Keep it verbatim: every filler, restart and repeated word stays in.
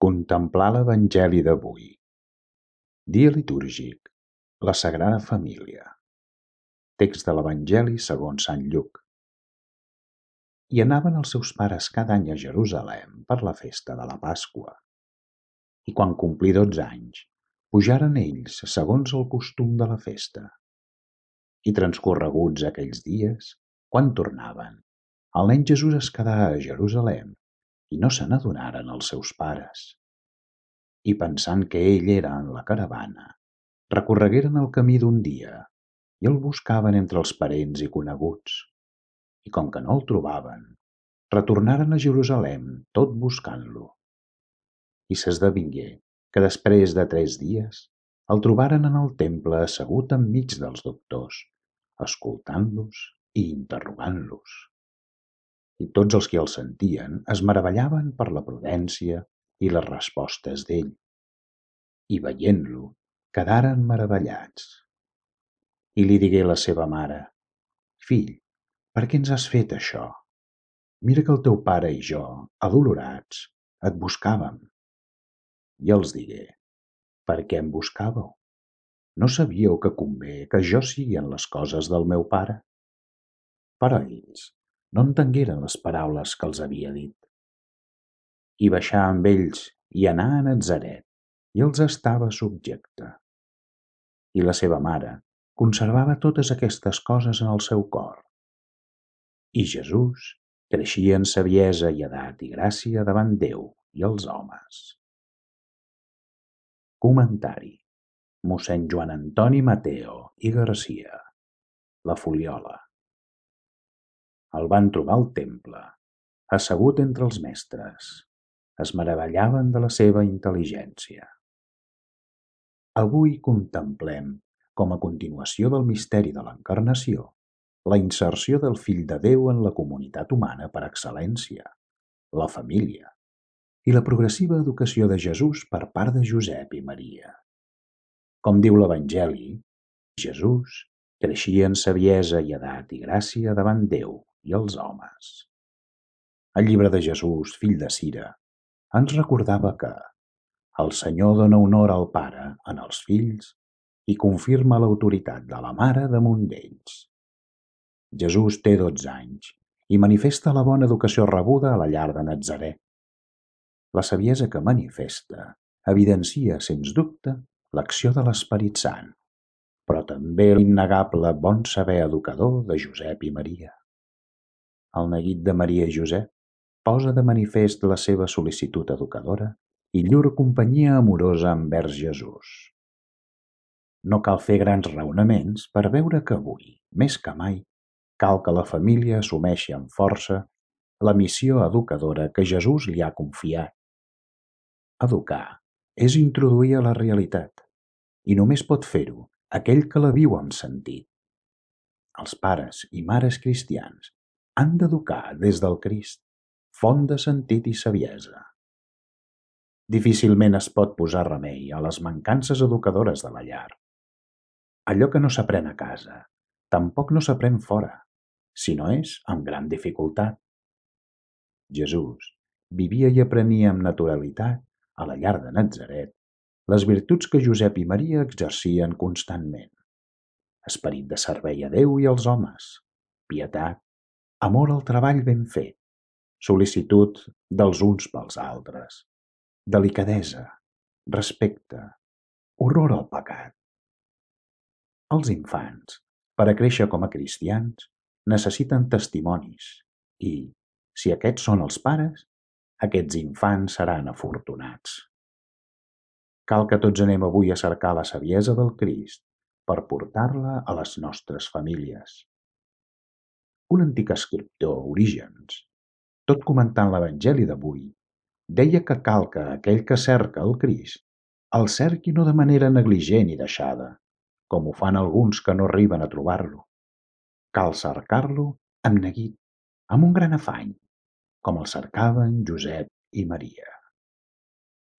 Contemplar l'Evangeli d'avui. Dia litúrgic. La Sagrada Família. Text de l'Evangeli segons Sant Lluc. I anaven els seus pares cada any a Jerusalem per la festa de la Pasqua. I quan complí dotze anys, pujaren ells segons el costum de la festa. I transcorreguts aquells dies, quan tornaven, el nen Jesús es quedà a Jerusalem i no se n'adonaren els seus pares. I pensant que ell era en la caravana, recorregueren el camí d'un dia i el buscaven entre els parents i coneguts. I com que no el trobaven, retornaren a Jerusalem tot buscant-lo. I s'esdevingué que després de tres dies el trobaren en el temple assegut enmig dels doctors, escoltant-los i interrogant-los. I tots els que el sentien es meravellaven per la prudència i les respostes d'ell. I veient-lo, quedaren meravellats. I li digué la seva mare: «Fill, per què ens has fet això? Mira que el teu pare i jo, adolorats, et buscàvem». I els digué: «Per què em buscàveu? No sabíeu que convé que jo sigui en les coses del meu pare?» Però ells no entengueren les paraules que els havia dit. I baixà amb ells i anà a Natzaret, i els estava subjecte. I la seva mare conservava totes aquestes coses en el seu cor. I Jesús creixia en saviesa i edat i gràcia davant Déu i els homes. Comentari. Mossèn Joan Antoni Mateo i Garcia. La Fuliola. El van trobar al temple, assegut entre els mestres. Es meravellaven de la seva intel·ligència. Avui contemplem, com a continuació del misteri de l'encarnació, la inserció del Fill de Déu en la comunitat humana per excel·lència, la família, i la progressiva educació de Jesús per part de Josep i Maria. Com diu l'Evangeli, Jesús creixia en saviesa i edat i gràcia davant Déu i els homes. El llibre de Jesús, fill de Cira, ens recordava que el Senyor dona honor al Pare en els fills i confirma l'autoritat de la Mare damunt d'ells. Jesús té dotze anys i manifesta la bona educació rebuda a la llar de Natzaret. La saviesa que manifesta evidencia, sens dubte, l'acció de l'Esperit Sant, però també l'innegable bon saber educador de Josep i Maria. El neguit de Maria i Josep posa de manifest la seva sol·licitud educadora i llur companyia amorosa envers Jesús. No cal fer grans raonaments per veure que avui, més que mai, cal que la família assumeixi amb força la missió educadora que Jesús li ha confiat. Educar és introduir a la realitat, i només pot fer-ho aquell que la viu amb sentit. Els pares i mares cristians han d'educar des del Crist, font de sentit i saviesa. Difícilment es pot posar remei a les mancances educadores de la llar. Allò que no s'aprèn a casa, tampoc no s'aprèn fora, si no és amb gran dificultat. Jesús vivia i aprenia amb naturalitat, a la llar de Natzaret, les virtuts que Josep i Maria exercien constantment. Esperit de servei a Déu i als homes, pietat, amor al treball ben fet, sol·licitud dels uns pels altres, delicadesa, respecte, horror al pecat. Els infants, per a créixer com a cristians, necessiten testimonis i, si aquests són els pares, aquests infants seran afortunats. Cal que tots anem avui a cercar la saviesa del Crist per portar-la a les nostres famílies. Un antic escriptor, Orígens, tot comentant l'Evangeli d'avui, deia que cal que aquell que cerca el Crist el cerqui no de manera negligent i deixada, com ho fan alguns que no arriben a trobar-lo. Cal cercar-lo amb neguit, amb un gran afany, com el cercaven Josep i Maria.